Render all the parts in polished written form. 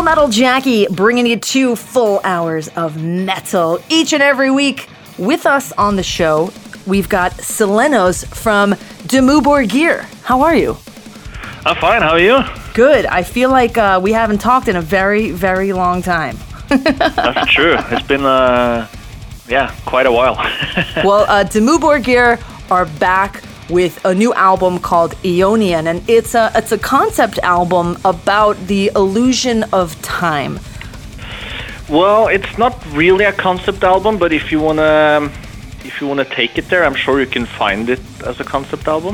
Full Metal Jackie, bringing you 2 full hours of metal each and every week. With us on the show, we've got Selenos from Dimmu Borgir. How are you? I'm fine. How are you? Good. I feel like we haven't talked in a very, very long time. That's true. It's been, quite a while. Well, Dimmu Borgir are back with a new album called Aeonian, and it's a concept album about the illusion of time. Well, it's not really a concept album, but if you wanna take it there, I'm sure you can find it as a concept album.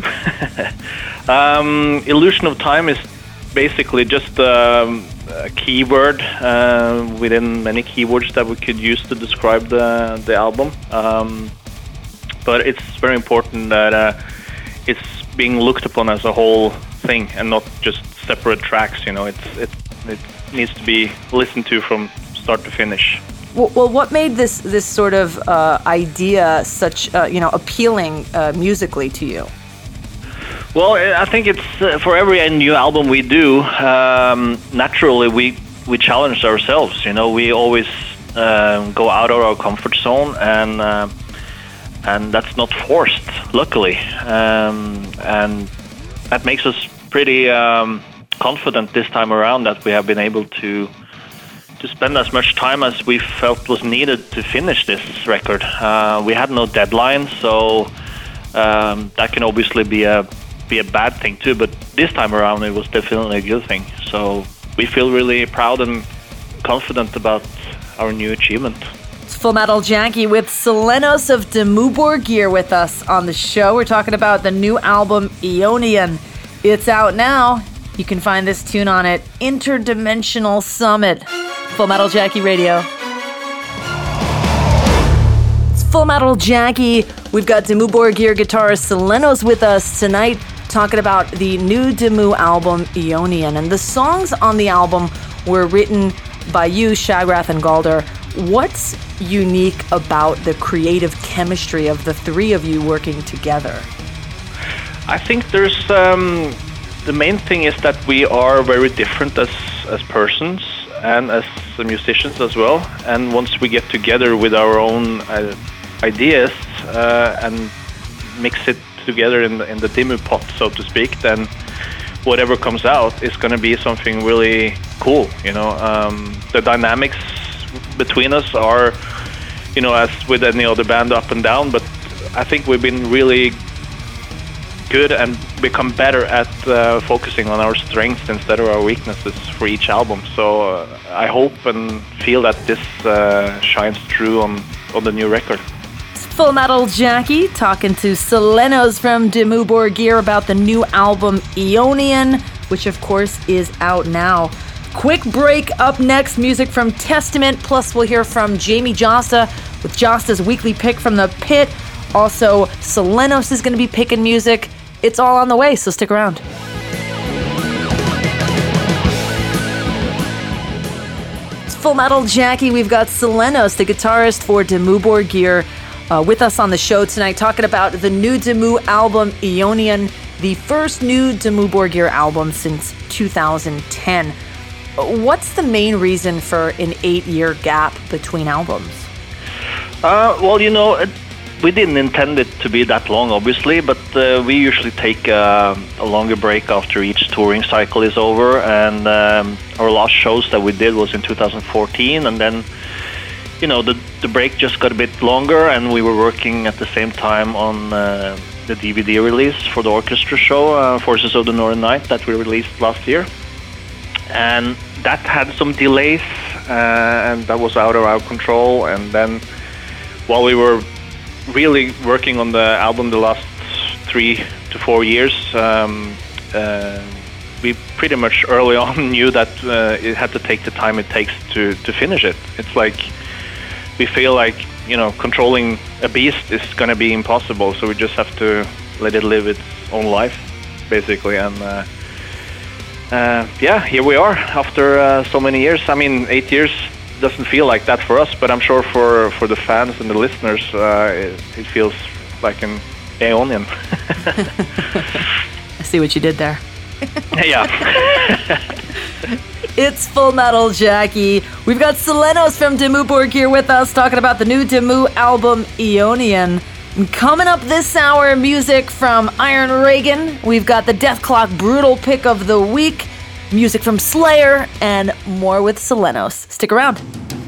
Illusion of time is basically just a keyword within many keywords that we could use to describe the album. But it's very important that it's being looked upon as a whole thing and not just separate tracks. You know, it needs to be listened to from start to finish. Well, what made this sort of idea such appealing musically to you? Well, I think it's for every new album we do. Naturally, we challenge ourselves. You know, we always go out of our comfort zone, and that's not forced, luckily, and that makes us pretty confident this time around that we have been able to spend as much time as we felt was needed to finish this record. We had no deadline, so that can obviously be a bad thing too, but this time around it was definitely a good thing. So we feel really proud and confident about our new achievement. Full Metal Jackie with Selenos of Dimmu Borgir with us on the show. We're talking about the new album Aeonian. It's out now. You can find this tune on it, Interdimensional Summit. Full Metal Jackie Radio. It's Full Metal Jackie. We've got Dimmu Borgir guitarist Selenos with us tonight, talking about the new Dimmu album Aeonian. And the songs on the album were written by you, Shagrath and Galder. What's unique about the creative chemistry of the three of you working together? I think there's the main thing is that we are very different as persons and as musicians as well. And once we get together with our own ideas and mix it together in the Dimmu pot, so to speak, then whatever comes out is going to be something really cool. You know, the dynamics between us are, you know, as with any other band, up and down, but I think we've been really good and become better at focusing on our strengths instead of our weaknesses for each album. So I hope and feel that this shines through on the new record. Full Metal Jackie talking to Selenos from Dimmu Borgir about the new album Aeonian, which of course is out now. Quick break up next, music from Testament, plus we'll hear from Jamie Josta with Josta's weekly pick from the pit. Also, Selenos is going to be picking music. It's all on the way, so stick around. It's Full Metal Jackie. We've got Selenos, the guitarist for Dimmu Borgir, with us on the show tonight, talking about the new Dimmu album Aeonian, the first new Dimmu Borgir album since 2010. What's the main reason for an 8-year gap between albums? Well, you know, we didn't intend it to be that long, obviously, but we usually take a longer break after each touring cycle is over, and our last shows that we did was in 2014, and then, you know, the break just got a bit longer, and we were working at the same time on the DVD release for the orchestra show, Forces of the Northern Night, that we released last year. And that had some delays, and that was out of our control. And then while we were really working on the album the last 3 to 4 years, we pretty much early on knew that it had to take the time it takes to finish it. It's like we feel like, you know, controlling a beast is going to be impossible, so we just have to let it live its own life, basically. And here we are after so many years. I mean, 8 years doesn't feel like that for us, but I'm sure for the fans and the listeners, it feels like an Aeonian. I see what you did there. Yeah. It's Full Metal Jackie. We've got Selenos from Dimmu Borgir with us talking about the new Dimmu album, Aeonian. And coming up this hour, music from Iron Reagan. We've got the Dethklok Brutal Pick of the Week, music from Slayer, and more with Selenos. Stick around.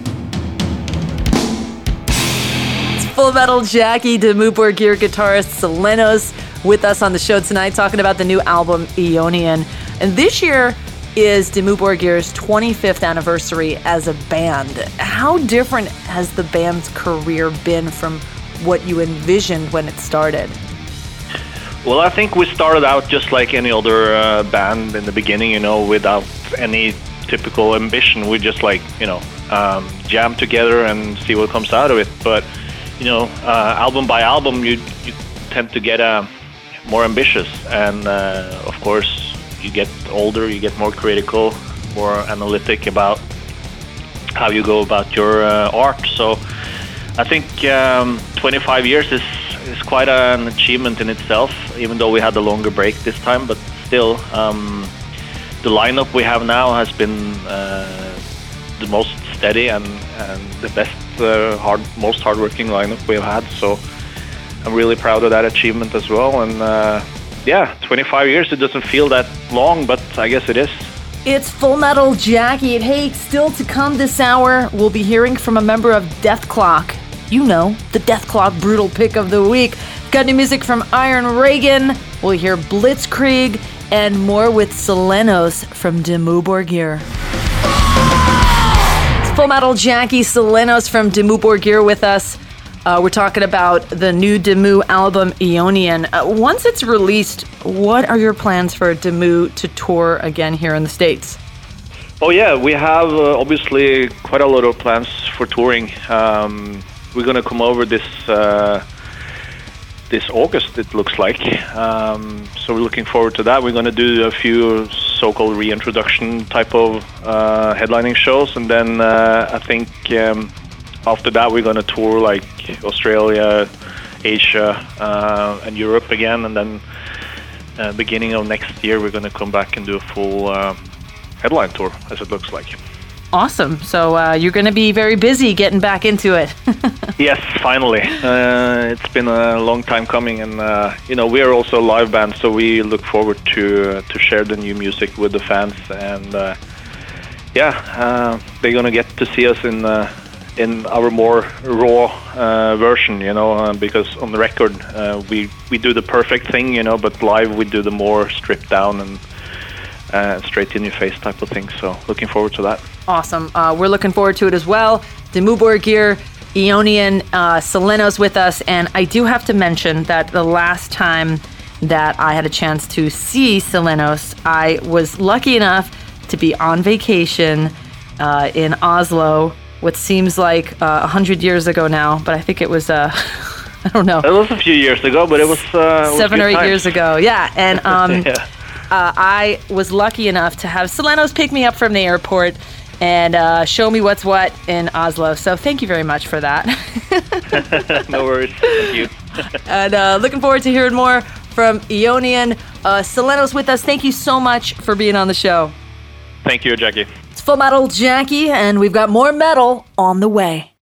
It's Full Metal Jackie, Dimmu Borgir guitarist Selenos with us on the show tonight talking about the new album, Aeonian. And this year is Dimmu Borgir's 25th anniversary as a band. How different has the band's career been from what you envisioned when it started? Well, I think we started out just like any other band in the beginning, without any typical ambition. We just jam together and see what comes out of it. But, album by album, you tend to get more ambitious. And, of course, you get older, you get more critical, more analytic about how you go about your art. So I think 25 years is quite an achievement in itself, even though we had a longer break this time. But still, the lineup we have now has been the most steady and the best, most hardworking lineup we've had. So I'm really proud of that achievement as well. And 25 years, it doesn't feel that long, but I guess it is. It's Full Metal Jackie. Hey, still to come this hour, we'll be hearing from a member of Dethklok. The Dethklok Brutal Pick of the Week. Got new music from Iron Reagan. We'll hear Blitzkrieg and more with Selenos from Dimmu Borgir. It's Full Metal Jackie, Selenos from Dimmu Borgir with us. We're talking about the new Dimmu album, Aeonian. Once it's released, what are your plans for Dimmu to tour again here in the States? Oh yeah, we have obviously quite a lot of plans for touring. We're going to come over this August, it looks like. So we're looking forward to that. We're going to do a few so-called reintroduction type of headlining shows. And then I think after that we're going to tour like Australia, Asia, and Europe again. And then beginning of next year we're going to come back and do a full headline tour, as it looks like. Awesome. So you're going to be very busy getting back into it. Yes, finally. It's been a long time coming, and we are also a live band, so we look forward to share the new music with the fans. And they're gonna get to see us in our more raw version, because on the record we do the perfect thing, but live we do the more stripped down and straight in your face type of thing. So looking forward to that. Awesome. We're looking forward to it as well. Dimmu Borgir, Aeonian, Selenos with us. And I do have to mention that the last time that I had a chance to see Selenos, I was lucky enough to be on vacation in Oslo, what seems like 100 years ago now, but I think it was, I don't know. It was a few years ago, but it was 7 or 8 years ago. Yeah. And yeah. I was lucky enough to have Selenos pick me up from the airport and show me what's what in Oslo. So thank you very much for that. No worries. Thank you. And looking forward to hearing more from Aeonian. Selenos with us. Thank you so much for being on the show. Thank you, Jackie. It's Full Metal Jackie, and we've got more metal on the way.